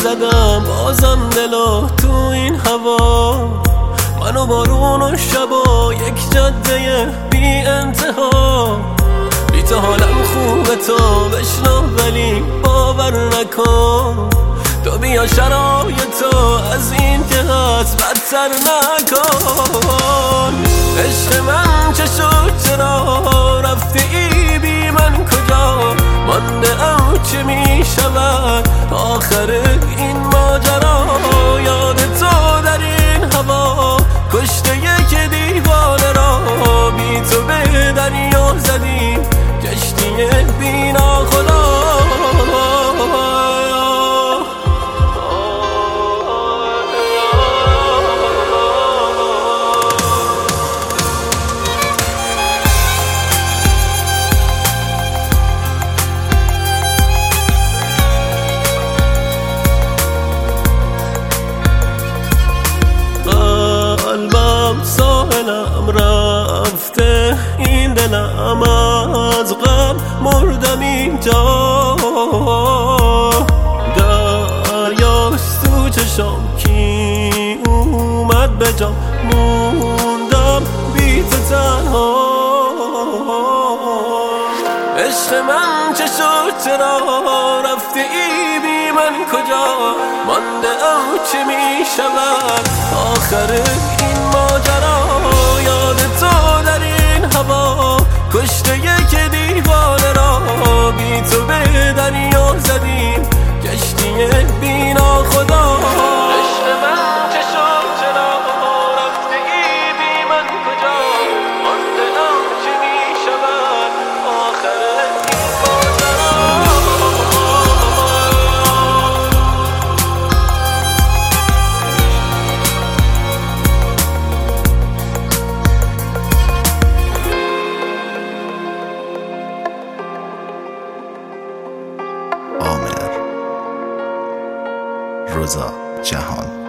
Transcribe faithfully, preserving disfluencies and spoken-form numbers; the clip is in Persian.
زدم بازم دلو تو این هوا، منو بارون و شب و یک جاده بی انتها. بی تو حالم خوبه تو بشنو ولی باور نکن، تو بیا شرایطو از این جهت بدتر نکن. عشق من چه شد چرا رفته ای بی من کجا مانده ام چه می شود آخر این ماجرا. یاد تو در این هوا کشته یک دیوانه را، بی تو به دریا زدیم کشتی بی ناخدا. ساحلم رفته این دلم از غم مردم اینجا. دریاست تو چشام کی اومد به جام، موندم بی تو تنها. عشق من چه شد چرا رفته ای بی من کجا مانده ام چه می شود آخر این ماجرا. یاد تو در این هوا کشته یک دیوانه را، بی تو به دریا زدیم کشتی بی ناخدا. عشق من چه شد چرا رفته ای بی من کجا مانده ام چه می شود آخر عامر رضا جهان.